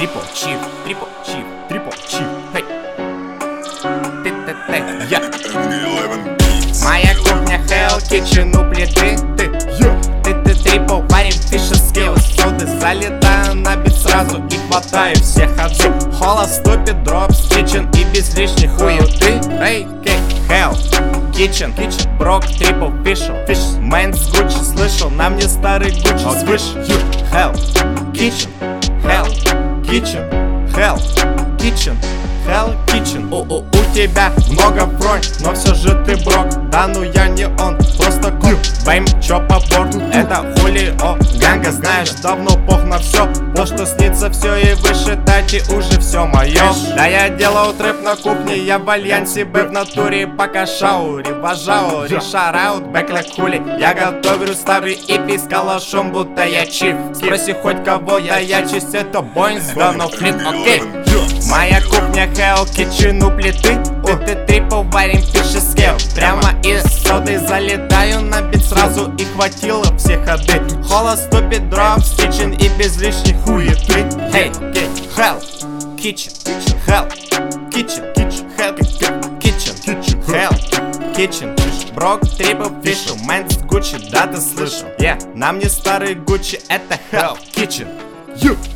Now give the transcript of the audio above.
Трипл чиф, трипл чиф, трипл чиф. Хей. Я. Моя кухня Hell Kitchen у плиты. Ты трипл, варим фиши скилл. Соды залетаю на бит сразу и хватаю все ходы. Холла ступит, дроп, стичен и без лишних хуеты. Эй, Hell Kitchen, брок, трипл, фишл. Мэнс Гуччи слышал, на мне старый Гуччи свыше. Hell Kitchen, Hell Kitchen, Hell Kitchen, Hell Kitchen. У тебя много бронь, но все же ты брок. Да ну я не он, просто кот. Бэйм, чё по борту, это Хулио Ганга. Знаешь, давно пох на все. То, что снится все и выше тачи, уже все мое. Да я делаю трэп на кухне, я в альянсе Б в натуре. Пока шаури, бажаури, шараут, бэклэк хули. Я готовлю, ставлю и с калашом, будто я чиф. Спроси хоть кого, да я чист, это Боинс, да но флит, окей. Моя кухня Hell Kitchen у плиты. Ты трипл, варим фиши скилл. Прямо из соды залетаю на бит сразу и хватило все ходы. Холла ступит, дроп, стичен и без лишних хуеты. Hey, Hell Kitchen, Hell Kitchen, Hell Kitchen, Hell Kitchen. Брок, трипл, фишл, Мэнс Гуччи, да ты слышал? На мне старый Гуччи, это Hell Kitchen.